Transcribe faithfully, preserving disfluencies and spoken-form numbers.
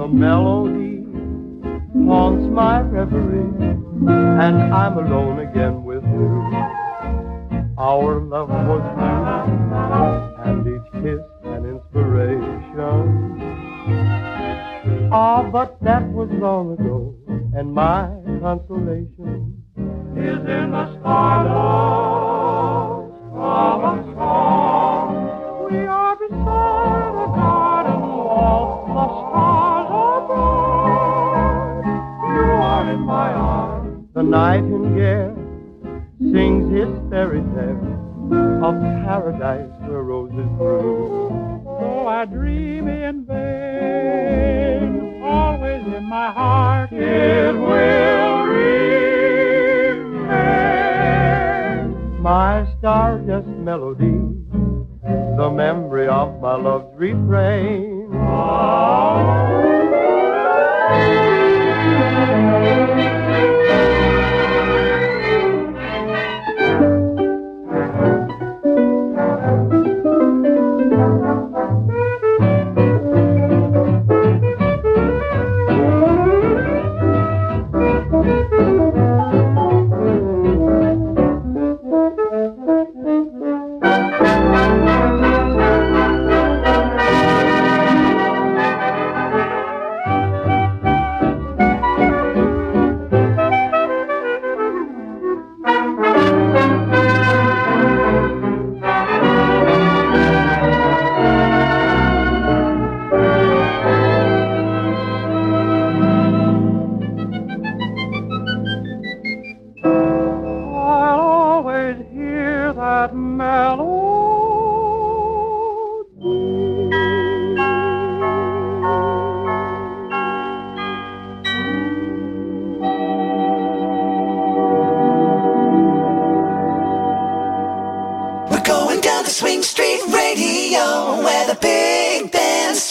The melody haunts my reverie, and I'm alone again with you. Our love was new, and each kiss an inspiration. Ah, but that was long ago, and my consolation is in the stardust of a song. We are beside a garden wall, the stars are bright. You are in my arms. The nightingale sings his fairy tale of paradise where roses grew. Though I dream in vain, always in my heart it will remain. My star-just melody, the memory of my love's refrain. Oh. Swing